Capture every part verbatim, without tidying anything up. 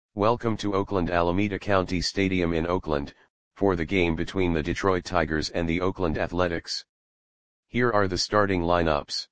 Welcome to Oakland Alameda County Stadium in Oakland, for the game between the Detroit Tigers and the Oakland Athletics. Here are the starting lineups.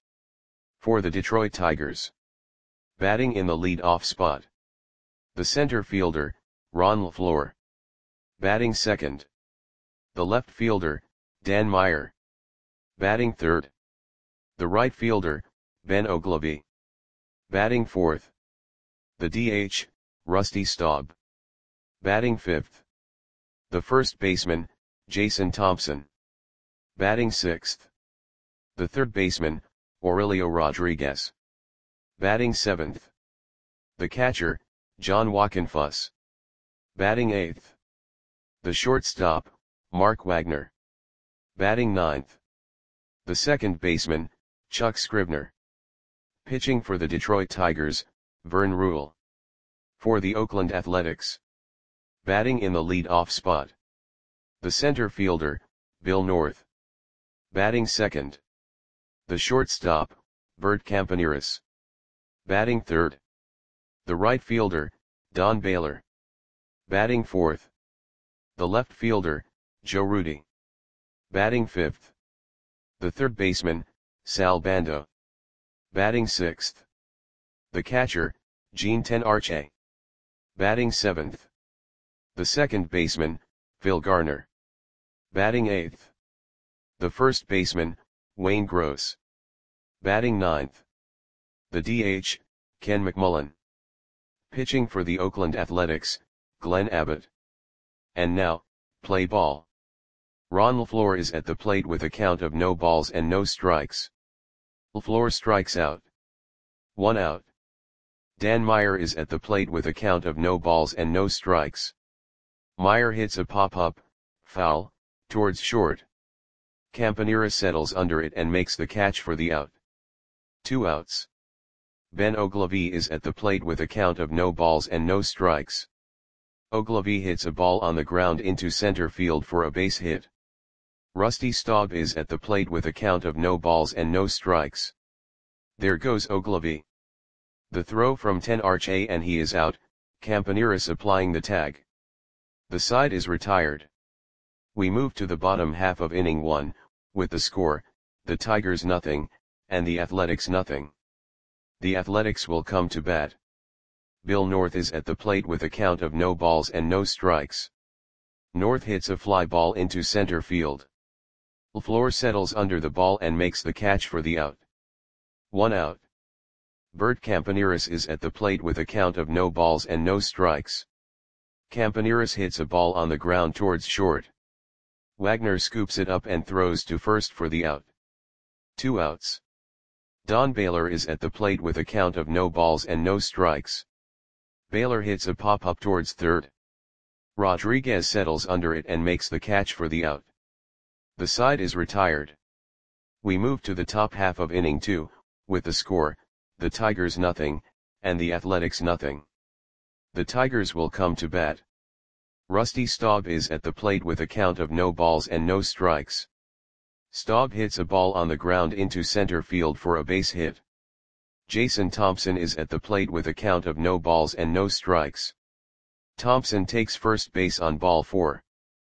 For the Detroit Tigers. Batting in the lead-off spot. The center fielder, Ron LeFlore. Batting second. The left fielder, Dan Meyer. Batting third. The right fielder, Ben Oglivie. Batting fourth. The D H, Rusty Staub. Batting fifth. The first baseman, Jason Thompson. Batting sixth. The third baseman, Aurelio Rodriguez. Batting seventh. The catcher, John Wockenfuss. Batting eighth. The shortstop, Mark Wagner. Batting ninth. The second baseman, Chuck Scribner. Pitching for the Detroit Tigers, Vern Ruhle. For the Oakland Athletics. Batting in the lead-off spot. The center fielder, Bill North. Batting second. The shortstop, Bert Campaneris. Batting third. The right fielder, Don Baylor. Batting fourth. The left fielder, Joe Rudi. Batting fifth. The third baseman, Sal Bando. Batting sixth. The catcher, Gene Tenarche. Batting seventh. The second baseman, Phil Garner. Batting eighth. The first baseman, Wayne Gross. Batting ninth. The D H, Ken McMullen. Pitching for the Oakland Athletics, Glenn Abbott. And now, play ball. Ron LeFlore is at the plate with a count of no balls and no strikes. LeFlore strikes out. One out. Dan Meyer is at the plate with a count of no balls and no strikes. Meyer hits a pop-up, foul, towards short. Campaneris settles under it and makes the catch for the out. Two outs. Ben Oglivie is at the plate with a count of no balls and no strikes. Oglivie hits a ball on the ground into center field for a base hit. Rusty Staub is at the plate with a count of no balls and no strikes. There goes Oglivie. The throw from Tenarche and he is out, Campaneris applying the tag. The side is retired. We move to the bottom half of inning one, with the score, the Tigers nothing, and the Athletics nothing. The Athletics will come to bat. Bill North is at the plate with a count of no balls and no strikes. North hits a fly ball into center field. LeFlore settles under the ball and makes the catch for the out. One out. Bert Campaneris is at the plate with a count of no balls and no strikes. Campaneris hits a ball on the ground towards short. Wagner scoops it up and throws to first for the out. Two outs. Don Baylor is at the plate with a count of no balls and no strikes. Baylor hits a pop-up towards third. Rodriguez settles under it and makes the catch for the out. The side is retired. We move to the top half of inning two, with the score, the Tigers nothing, and the Athletics nothing. The Tigers will come to bat. Rusty Staub is at the plate with a count of no balls and no strikes. Staub hits a ball on the ground into center field for a base hit. Jason Thompson is at the plate with a count of no balls and no strikes. Thompson takes first base on ball four.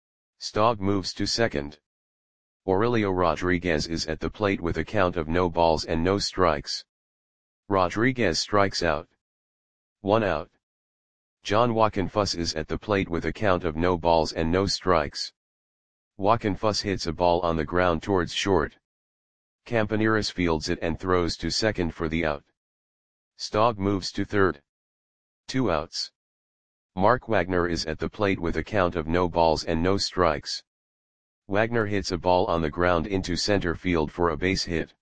Staub moves to second. Aurelio Rodriguez is at the plate with a count of no balls and no strikes. Rodriguez strikes out. One out. John Wockenfuss is at the plate with a count of no balls and no strikes. Wockenfuss hits a ball on the ground towards short. Campaneris fields it and throws to second for the out. Staub moves to third. Two outs. Mark Wagner is at the plate with a count of no balls and no strikes. Wagner hits a ball on the ground into center field for a base hit.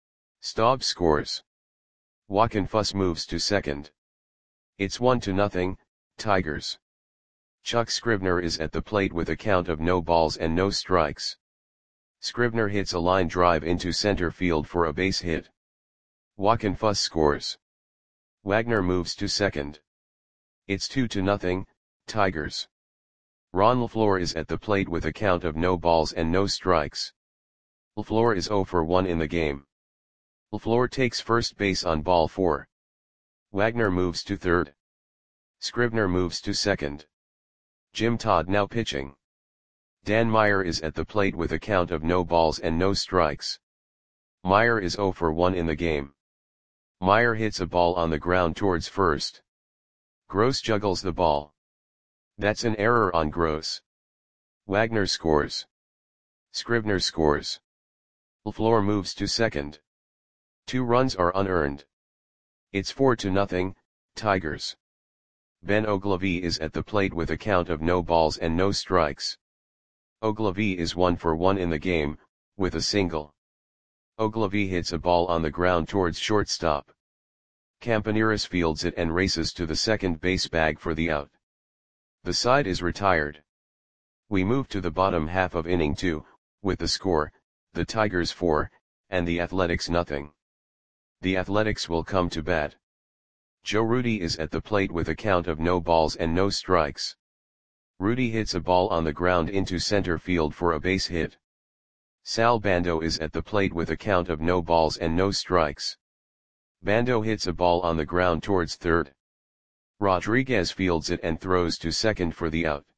Staub scores. Wockenfuss moves to second. It's one to nothing, Tigers. Chuck Scribner is at the plate with a count of no balls and no strikes. Scribner hits a line drive into center field for a base hit. Wockenfuss scores. Wagner moves to second. It's two to nothing, Tigers. Ron LeFlore is at the plate with a count of no balls and no strikes. LeFlore is zero for one in the game. LeFlore takes first base on ball four. Wagner moves to third. Scrivener moves to second. Jim Todd now pitching. Dan Meyer is at the plate with a count of no balls and no strikes. Meyer is zero for one in the game. Meyer hits a ball on the ground towards first. Gross juggles the ball. That's an error on Gross. Wagner scores. Scrivener scores. LaFleur moves to second. Two runs are unearned. It's four to nothing, Tigers. Ben Oglivie is at the plate with a count of no balls and no strikes. Oglivie is one for one in the game, with a single. Oglivie hits a ball on the ground towards shortstop. Campaneris fields it and races to the second base bag for the out. The side is retired. We move to the bottom half of inning two, with the score, the Tigers four, and the Athletics nothing. The Athletics will come to bat. Joe Rudi is at the plate with a count of no balls and no strikes. Rudi hits a ball on the ground into center field for a base hit. Sal Bando is at the plate with a count of no balls and no strikes. Bando hits a ball on the ground towards third. Rodriguez fields it and throws to second for the out.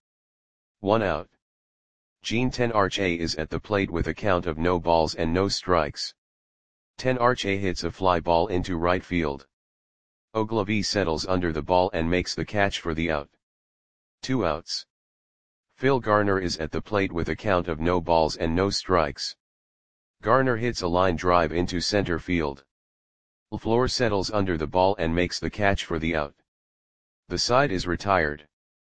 One out. Jean Tenarche is at the plate with a count of no balls and no strikes. Tenarche hits a fly ball into right field. Oglivie settles under the ball and makes the catch for the out. Two outs. Phil Garner is at the plate with a count of no balls and no strikes. Garner hits a line drive into center field. LaFleur settles under the ball and makes the catch for the out. The side is retired.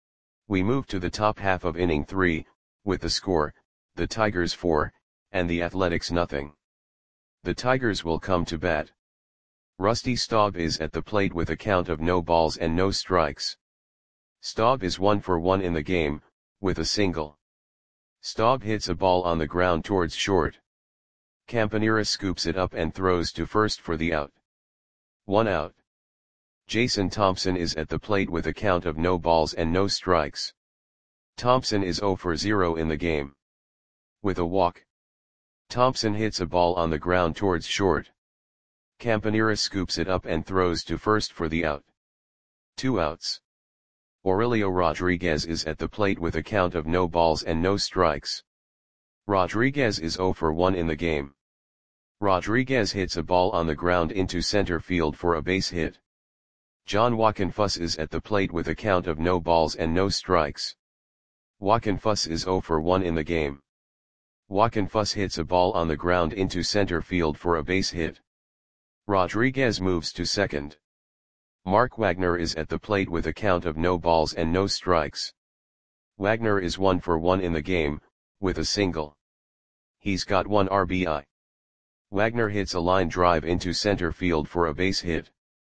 We move to the top half of inning three, with the score, the Tigers four, and the Athletics nothing. The Tigers will come to bat. Rusty Staub is at the plate with a count of no balls and no strikes. Staub is one for one in the game, with a single. Staub hits a ball on the ground towards short. Campaneris scoops it up and throws to first for the out. One out. Jason Thompson is at the plate with a count of no balls and no strikes. Thompson is zero for zero in the game. With a walk. Thompson hits a ball on the ground towards short. Campaneris scoops it up and throws to first for the out. Two outs. Aurelio Rodriguez is at the plate with a count of no balls and no strikes. Rodriguez is zero for one in the game. Rodriguez hits a ball on the ground into center field for a base hit. John Wockenfuss is at the plate with a count of no balls and no strikes. Wockenfuss is zero for one in the game. Wockenfuss hits a ball on the ground into center field for a base hit. Rodriguez moves to second. Mark Wagner is at the plate with a count of no balls and no strikes. Wagner is one for one in the game, with a single. He's got one R B I. Wagner hits a line drive into center field for a base hit.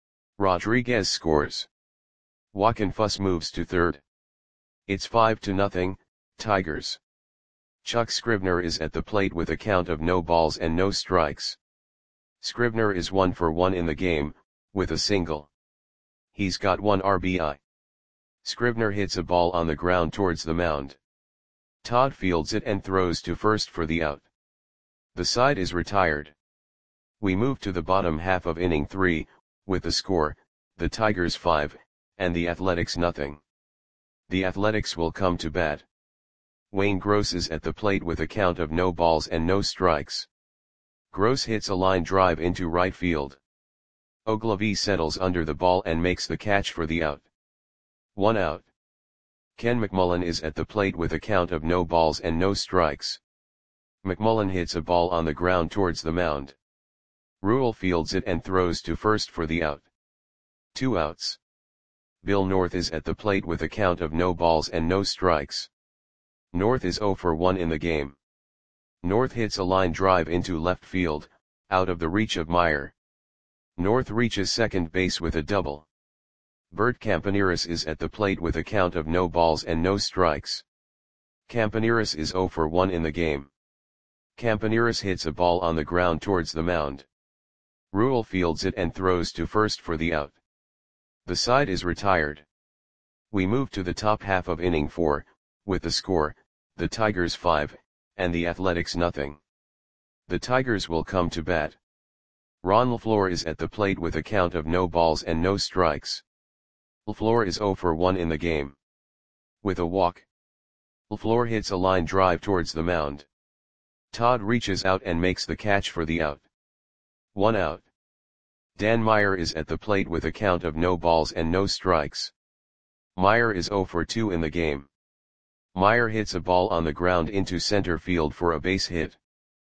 Rodriguez scores. Wockenfuss moves to third. It's five to nothing, Tigers. Chuck Scrivener is at the plate with a count of no balls and no strikes. Scrivener is one for one in the game, with a single. He's got one R B I. Scrivener hits a ball on the ground towards the mound. Todd fields it and throws to first for the out. The side is retired. We move to the bottom half of inning three, with the score, the Tigers five, and the Athletics nothing. The Athletics will come to bat. Wayne Gross is at the plate with a count of no balls and no strikes. Gross hits a line drive into right field. Oglivie settles under the ball and makes the catch for the out. One out. Ken McMullen is at the plate with a count of no balls and no strikes. McMullen hits a ball on the ground towards the mound. Rule fields it and throws to first for the out. Two outs. Bill North is at the plate with a count of no balls and no strikes. North is zero for one in the game. North hits a line drive into left field, out of the reach of Meyer. North reaches second base with a double. Bert Campaneris is at the plate with a count of no balls and no strikes. Campaneris is zero for one in the game. Campaneris hits a ball on the ground towards the mound. Rule fields it and throws to first for the out. The side is retired. We move to the top half of inning four, with the score, the Tigers five, and the Athletics nothing. The Tigers will come to bat. Ron LaFleur is at the plate with a count of no balls and no strikes. LaFleur is zero for one in the game. With a walk, LaFleur hits a line drive towards the mound. Todd reaches out and makes the catch for the out. One out. Dan Meyer is at the plate with a count of no balls and no strikes. Meyer is zero for two in the game. Meyer hits a ball on the ground into center field for a base hit.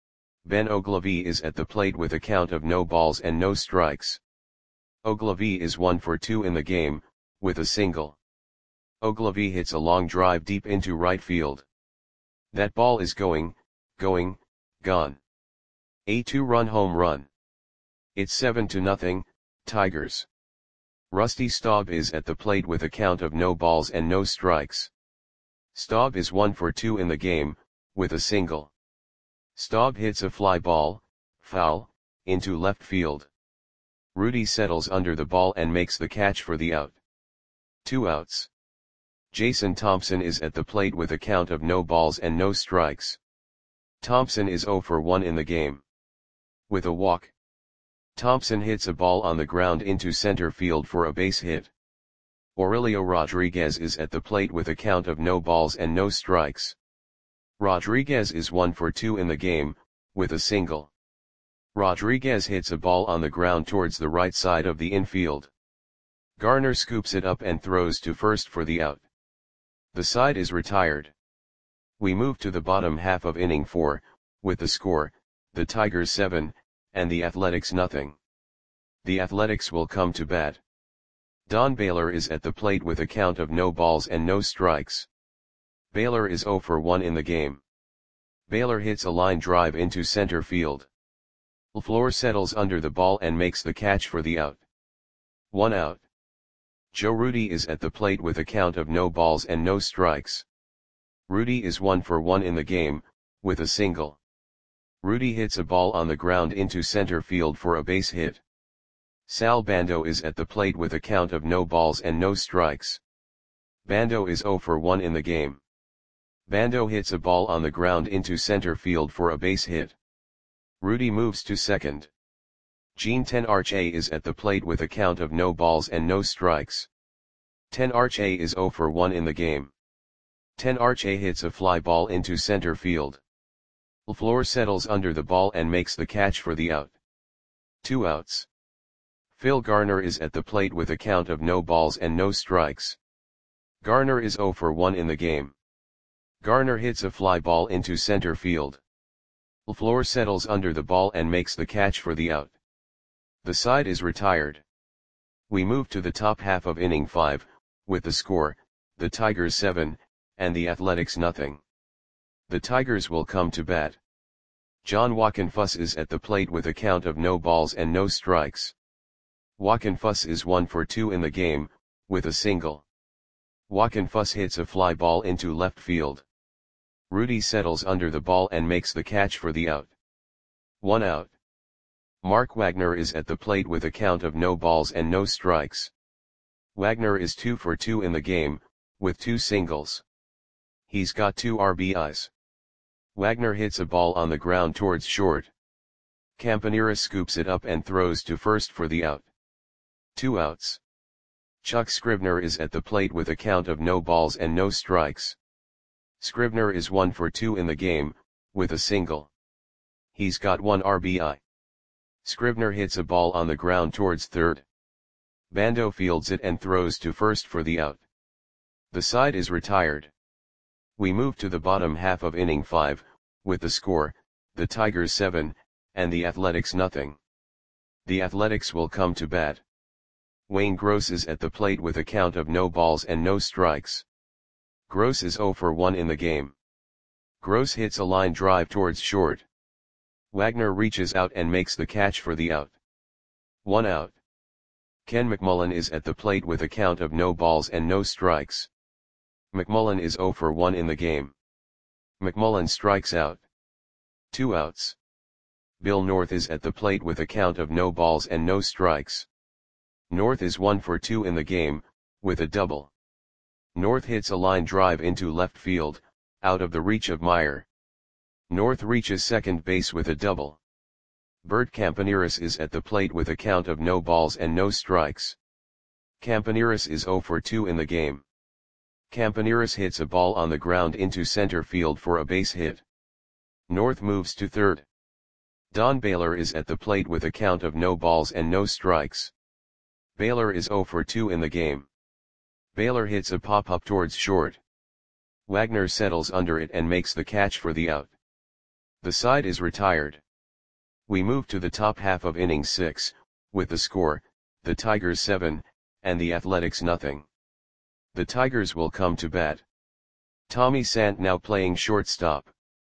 Ben Ogilvie is at the plate with a count of no balls and no strikes. Ogilvie is one for two in the game, with a single. Ogilvie hits a long drive deep into right field. That ball is going, going, gone. A two-run home run. It's seven to nothing, Tigers. Rusty Staub is at the plate with a count of no balls and no strikes. Staub is one for two in the game, with a single. Staub hits a fly ball, foul, into left field. Rudy settles under the ball and makes the catch for the out. Two outs. Jason Thompson is at the plate with a count of no balls and no strikes. Thompson is zero for one in the game. With a walk, Thompson hits a ball on the ground into center field for a base hit. Aurelio Rodriguez is at the plate with a count of no balls and no strikes. Rodriguez is one for two in the game, with a single. Rodriguez hits a ball on the ground towards the right side of the infield. Garner scoops it up and throws to first for the out. The side is retired. We move to the bottom half of inning four, with the score, the Tigers seven, and the Athletics nothing. The Athletics will come to bat. Don Baylor is at the plate with a count of no balls and no strikes. Baylor is zero for one in the game. Baylor hits a line drive into center field. LaFleur settles under the ball and makes the catch for the out. One out. Joe Rudi is at the plate with a count of no balls and no strikes. Rudi is one for one in the game, with a single. Rudi hits a ball on the ground into center field for a base hit. Sal Bando is at the plate with a count of no balls and no strikes. Bando is zero for one in the game. Bando hits a ball on the ground into center field for a base hit. Rudi moves to second. Gene Tenarche is at the plate with a count of no balls and no strikes. Tenarche is zero for one in the game. Tenarche hits a fly ball into center field. LaFleur settles under the ball and makes the catch for the out. Two outs. Phil Garner is at the plate with a count of no balls and no strikes. Garner is zero for one in the game. Garner hits a fly ball into center field. LaFleur settles under the ball and makes the catch for the out. The side is retired. We move to the top half of inning five, with the score, the Tigers seven, and the Athletics nothing. The Tigers will come to bat. John Wockenfuss is at the plate with a count of no balls and no strikes. Wockenfuss is one for two in the game, with a single. Wockenfuss hits a fly ball into left field. Rudi settles under the ball and makes the catch for the out. One out. Mark Wagner is at the plate with a count of no balls and no strikes. Wagner is two for two in the game, with two singles. He's got two R B Is. Wagner hits a ball on the ground towards short. Campanera scoops it up and throws to first for the out. Two outs. Chuck Scribner is at the plate with a count of no balls and no strikes. Scribner is one for two in the game, with a single. He's got one R B I. Scribner hits a ball on the ground towards third. Bando fields it and throws to first for the out. The side is retired. We move to the bottom half of inning five, with the score, the Tigers seven, and the Athletics nothing. The Athletics will come to bat. Wayne Gross is at the plate with a count of no balls and no strikes. Gross is zero for one in the game. Gross hits a line drive towards short. Wagner reaches out and makes the catch for the out. One out. Ken McMullen is at the plate with a count of no balls and no strikes. McMullen is zero for one in the game. McMullen strikes out. Two outs. Bill North is at the plate with a count of no balls and no strikes. North is one for two in the game, with a double. North hits a line drive into left field, out of the reach of Meyer. North reaches second base with a double. Bert Campaneris is at the plate with a count of no balls and no strikes. Campaneris is zero for two in the game. Campaneris hits a ball on the ground into center field for a base hit. North moves to third. Don Baylor is at the plate with a count of no balls and no strikes. Baylor is zero for two in the game. Baylor hits a pop-up towards short. Wagner settles under it and makes the catch for the out. The side is retired. We move to the top half of inning six, with the score, the Tigers seven, and the Athletics nothing. The Tigers will come to bat. Tommy Sant now playing shortstop.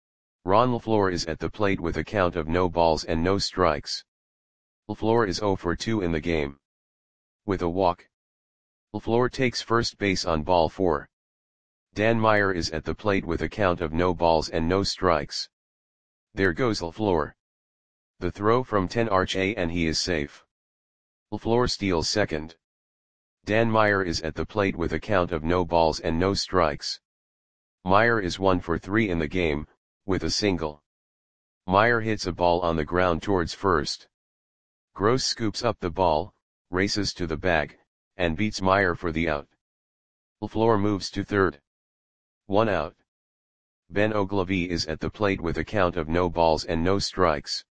Ron LaFleur is at the plate with a count of no balls and no strikes. LaFleur is zero for two in the game. With a walk. LaFleur takes first base on ball four. Dan Meyer is at the plate with a count of no balls and no strikes. There goes LaFleur. The throw from ten Arche and he is safe. LaFleur steals second. Dan Meyer is at the plate with a count of no balls and no strikes. Meyer is one for three in the game, with a single. Meyer hits a ball on the ground towards first. Gross scoops up the ball, races to the bag, and beats Meyer for the out. LaFleur moves to third. One out. Ben Ogilvie is at the plate with a count of no balls and no strikes.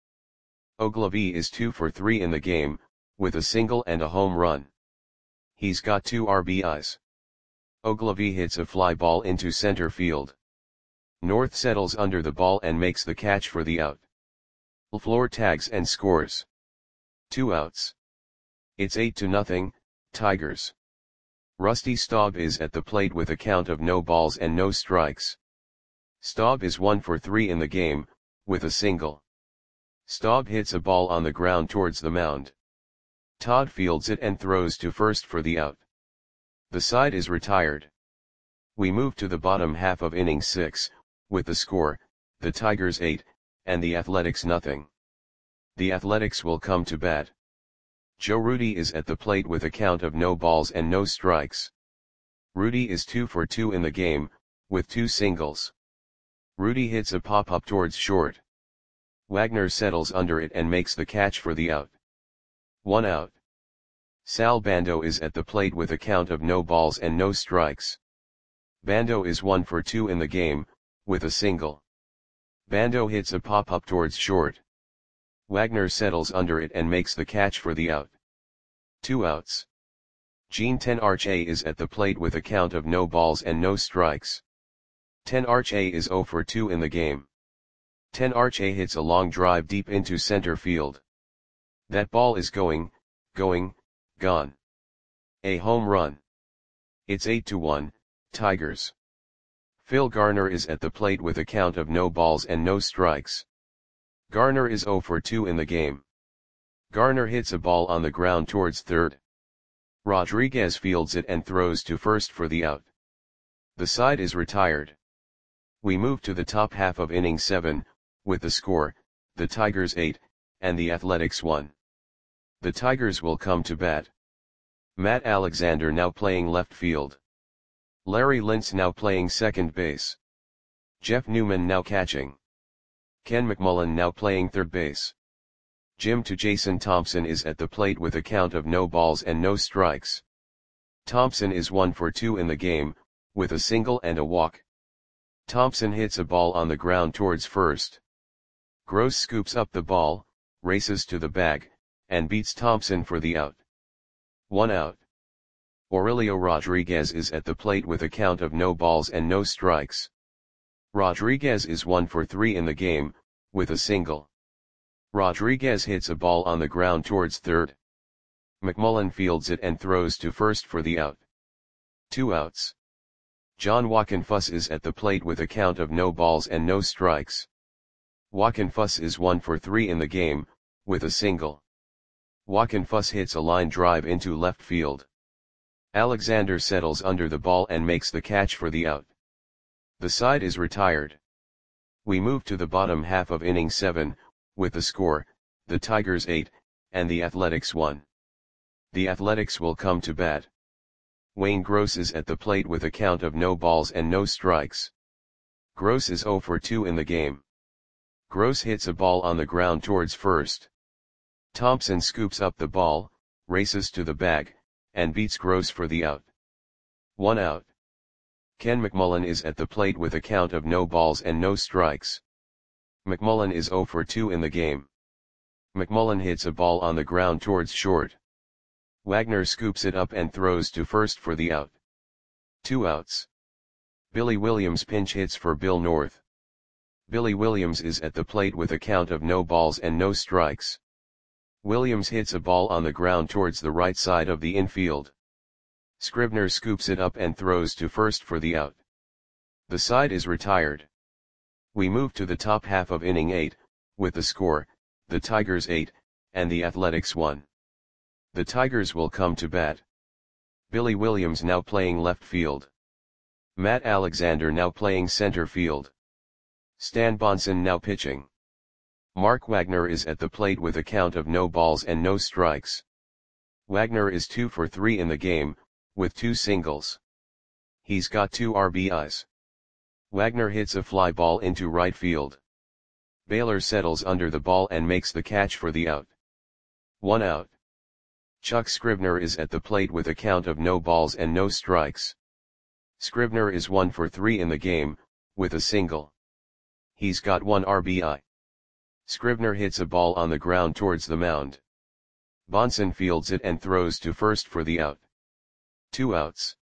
Ogilvie is two for three in the game, with a single and a home run. He's got two R B Is. Ogilvie hits a fly ball into center field. North settles under the ball and makes the catch for the out. LaFleur tags and scores. Two outs. It's eight to nothing, Tigers. Rusty Staub is at the plate with a count of no balls and no strikes. Staub is one for three in the game, with a single. Staub hits a ball on the ground towards the mound. Todd fields it and throws to first for the out. The side is retired. We move to the bottom half of inning six, with the score, the Tigers eight, and the Athletics nothing. The Athletics will come to bat. Joe Rudi is at the plate with a count of no balls and no strikes. Rudi is two for two in the game, with two singles. Rudi hits a pop-up towards short. Wagner settles under it and makes the catch for the out. One out. Sal Bando is at the plate with a count of no balls and no strikes. Bando is one for two in the game, with a single. Bando hits a pop-up towards short. Wagner settles under it and makes the catch for the out. Two outs. Gene ten Arche is at the plate with a count of no balls and no strikes. ten Arche is zero for two in the game. ten Arche hits a long drive deep into center field. That ball is going, going, gone. A home run. It's eight to one, Tigers. Phil Garner is at the plate with a count of no balls and no strikes. Garner is zero for two in the game. Garner hits a ball on the ground towards third. Rodriguez fields it and throws to first for the out. The side is retired. We move to the top half of inning seven, with the score, the Tigers eight, and the Athletics one. The Tigers will come to bat. Matt Alexander now playing left field. Larry Lintz now playing second base. Jeff Newman now catching. Ken McMullen now playing third base. Jim to Jason Thompson is at the plate with a count of no balls and no strikes. Thompson is one for two in the game, with a single and a walk. Thompson hits a ball on the ground towards first. Gross scoops up the ball, races to the bag, and beats Thompson for the out. One out. Aurelio Rodriguez is at the plate with a count of no balls and no strikes. Rodriguez is one for three in the game, with a single. Rodriguez hits a ball on the ground towards third. McMullen fields it and throws to first for the out. Two outs. John Wockenfuss is at the plate with a count of no balls and no strikes. Wockenfuss is one for three in the game, with a single. Wockenfuss hits a line drive into left field. Alexander settles under the ball and makes the catch for the out. The side is retired. We move to the bottom half of inning seven, with the score, the Tigers eight, and the Athletics one. The Athletics will come to bat. Wayne Gross is at the plate with a count of no balls and no strikes. Gross is zero for two in the game. Gross hits a ball on the ground towards first. Thompson scoops up the ball, races to the bag, and beats Gross for the out. One out. Ken McMullen is at the plate with a count of no balls and no strikes. McMullen is zero for two in the game. McMullen hits a ball on the ground towards short. Wagner scoops it up and throws to first for the out. Two outs. Billy Williams pinch hits for Bill North. Billy Williams is at the plate with a count of no balls and no strikes. Williams hits a ball on the ground towards the right side of the infield. Scribner scoops it up and throws to first for the out. The side is retired. We move to the top half of inning eight, with the score, the Tigers eight, and the Athletics one. The Tigers will come to bat. Billy Williams now playing left field. Matt Alexander now playing center field. Stan Bonson now pitching. Mark Wagner is at the plate with a count of no balls and no strikes. Wagner is two for three in the game, with two singles. He's got two R B Is. Wagner hits a fly ball into right field. Baylor settles under the ball and makes the catch for the out. One out. Chuck Scribner is at the plate with a count of no balls and no strikes. Scribner is one for three in the game, with a single. He's got one R B I. Scribner hits a ball on the ground towards the mound. Bonson fields it and throws to first for the out. Two outs.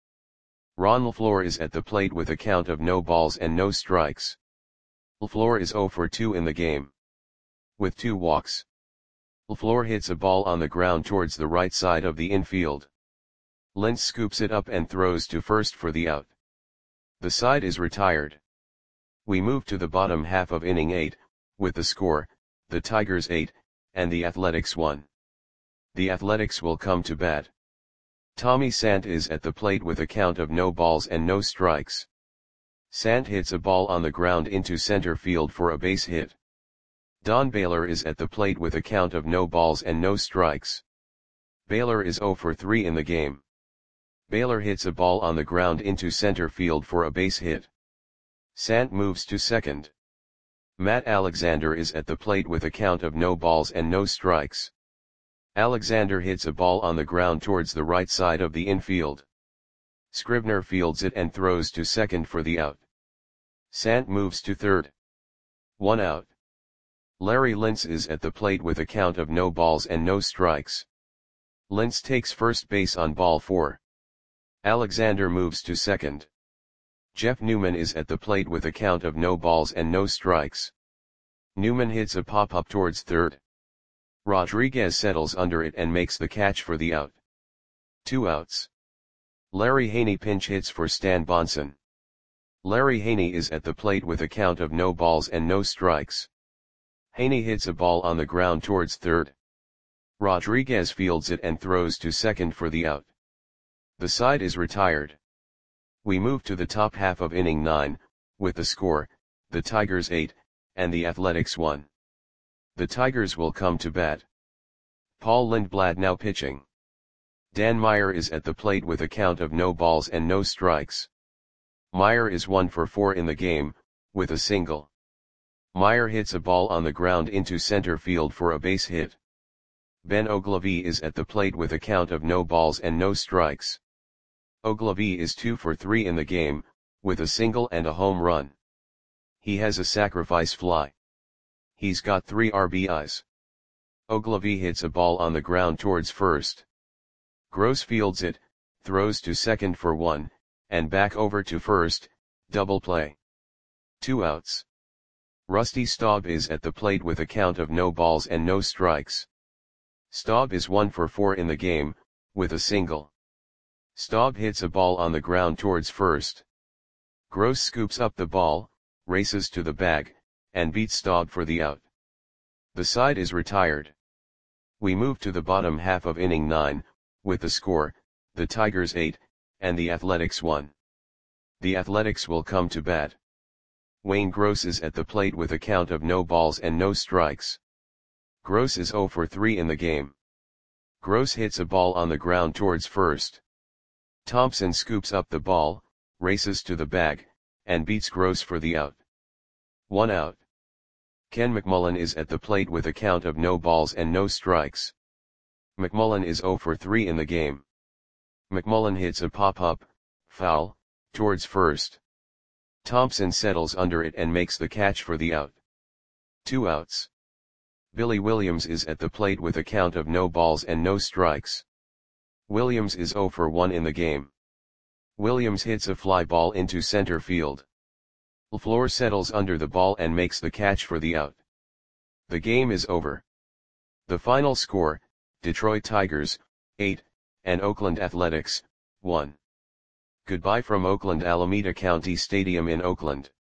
Ron LaFleur is at the plate with a count of no balls and no strikes. LaFleur is zero for two in the game. With two walks. LaFleur hits a ball on the ground towards the right side of the infield. Lentz scoops it up and throws to first for the out. The side is retired. We move to the bottom half of inning eight, with the score, the Tigers eight, and the Athletics one. The Athletics will come to bat. Tommy Sant is at the plate with a count of no balls and no strikes. Sant hits a ball on the ground into center field for a base hit. Don Baylor is at the plate with a count of no balls and no strikes. Baylor is zero for three in the game. Baylor hits a ball on the ground into center field for a base hit. Sant moves to second. Matt Alexander is at the plate with a count of no balls and no strikes. Alexander hits a ball on the ground towards the right side of the infield. Scribner fields it and throws to second for the out. Sant moves to third. One out. Larry Lentz is at the plate with a count of no balls and no strikes. Lentz takes first base on ball four. Alexander moves to second. Jeff Newman is at the plate with a count of no balls and no strikes. Newman hits a pop-up towards third. Rodriguez settles under it and makes the catch for the out. Two outs. Larry Haney pinch hits for Stan Bonson. Larry Haney is at the plate with a count of no balls and no strikes. Haney hits a ball on the ground towards third. Rodriguez fields it and throws to second for the out. The side is retired. We move to the top half of inning nine, with the score, the Tigers eight, and the Athletics one. The Tigers will come to bat. Paul Lindblad now pitching. Dan Meyer is at the plate with a count of no balls and no strikes. Meyer is one for four in the game, with a single. Meyer hits a ball on the ground into center field for a base hit. Ben Ogilvie is at the plate with a count of no balls and no strikes. Ogilvie is two for three in the game, with a single and a home run. He has a sacrifice fly. He's got three R B Is. Ogilvie hits a ball on the ground towards first. Gross fields it, throws to second for one, and back over to first, double play. Two outs. Rusty Staub is at the plate with a count of no balls and no strikes. Staub is one for four in the game, with a single. Staub hits a ball on the ground towards first. Gross scoops up the ball, races to the bag, and beats Staub for the out. The side is retired. We move to the bottom half of inning nine, with the score, the Tigers eight, and the Athletics one. The Athletics will come to bat. Wayne Gross is at the plate with a count of no balls and no strikes. Gross is zero for three in the game. Gross hits a ball on the ground towards first. Thompson scoops up the ball, races to the bag, and beats Gross for the out. One out. Ken McMullen is at the plate with a count of no balls and no strikes. McMullen is zero for three in the game. McMullen hits a pop-up, foul, towards first. Thompson settles under it and makes the catch for the out. Two outs. Billy Williams is at the plate with a count of no balls and no strikes. Williams is zero for one in the game. Williams hits a fly ball into center field. LaFleur settles under the ball and makes the catch for the out. The game is over. The final score, Detroit Tigers, eight, and Oakland Athletics, one. Goodbye from Oakland Alameda County Stadium in Oakland.